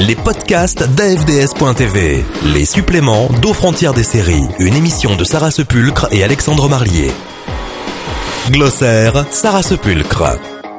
Les podcasts d'AFDS.tv, les suppléments d'Aux Frontières des séries, une émission de Sarah Sepulcre et Alexandre Marlier. Glossaire, Sarah Sepulcre.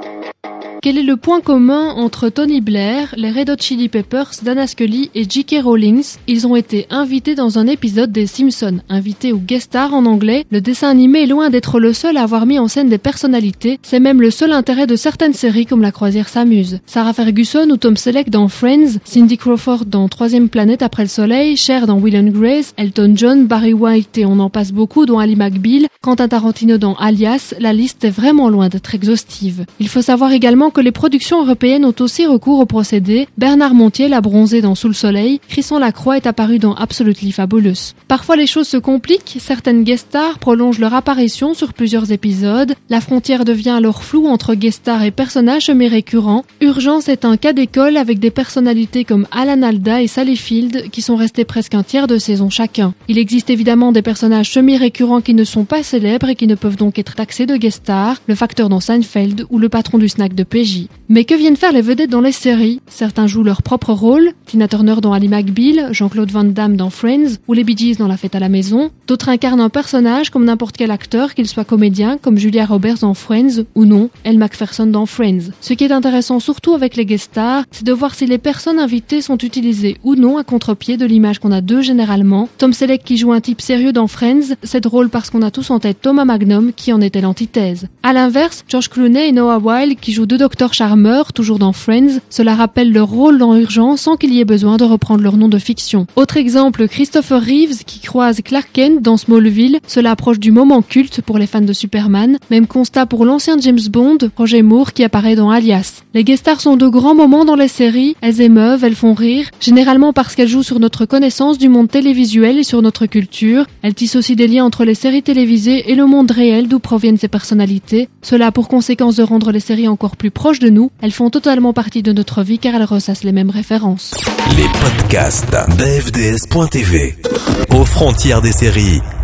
Quel est le point commun entre Tony Blair, les Red Hot Chili Peppers, Dana Scully et J.K. Rowling? Ils ont été invités dans un épisode des Simpsons. Invités ou guest star en anglais, le dessin animé est loin d'être le seul à avoir mis en scène des personnalités. C'est même le seul intérêt de certaines séries comme La Croisière s'amuse. Sarah Ferguson ou Tom Selleck dans Friends, Cindy Crawford dans Troisième planète après le soleil, Cher dans Will and Grace, Elton John, Barry White et on en passe beaucoup dont Ali McBeal, Quentin Tarantino dans Alias, la liste est vraiment loin d'être exhaustive. Il faut savoir également que les productions européennes ont aussi recours au procédé. Bernard Montiel a bronzé dans Sous le soleil, Crisson Lacroix est apparu dans Absolutely Fabulous. Parfois les choses se compliquent, certaines guest stars prolongent leur apparition sur plusieurs épisodes, la frontière devient alors floue entre guest stars et personnages semi-récurrents. Urgence est un cas d'école avec des personnalités comme Alan Alda et Sally Field qui sont restés presque un tiers de saison chacun. Il existe évidemment des personnages semi-récurrents qui ne sont pas célèbres et qui ne peuvent donc être taxés de guest stars, le facteur dans Seinfeld ou le patron du snack de PJ. Mais que viennent faire les vedettes dans les séries? Certains jouent leur propre rôle, Tina Turner dans Ali McBeal, Jean-Claude Van Damme dans Friends ou les Bee Gees dans La Fête à la maison. D'autres incarnent un personnage comme n'importe quel acteur, qu'il soit comédien, comme Julia Roberts dans Friends ou non, Elle Macpherson dans Friends. Ce qui est intéressant surtout avec les guest stars, c'est de voir si les personnes invitées sont utilisées ou non à contre-pied de l'image qu'on a d'eux généralement. Tom Selleck qui joue un type sérieux dans Friends, c'est drôle parce qu'on a tous en tête Thomas Magnum qui en était l'antithèse. À l'inverse, George Clooney et Noah Wyle qui jouent deux docteurs charmeurs, toujours dans Friends, cela rappelle leur rôle dans Urgence sans qu'il y ait besoin de reprendre leur nom de fiction. Autre exemple, Christopher Reeves qui croise Clark Kent dans Smallville, cela approche du moment culte pour les fans de Superman. Même constat pour l'ancien James Bond, Roger Moore qui apparaît dans Alias. Les guest stars sont de grands moments dans les séries, elles émeuvent, elles font rire, généralement parce qu'elles jouent sur notre connaissance du monde télévisuel et sur notre culture. Elles tissent aussi des liens entre les séries télévisées et le monde réel d'où proviennent ces personnalités. Cela a pour conséquence de rendre les séries encore plus proches de nous, elles font totalement partie de notre vie car elles ressassent les mêmes références. Les podcasts d'AFDS.tv, Aux Frontières des séries.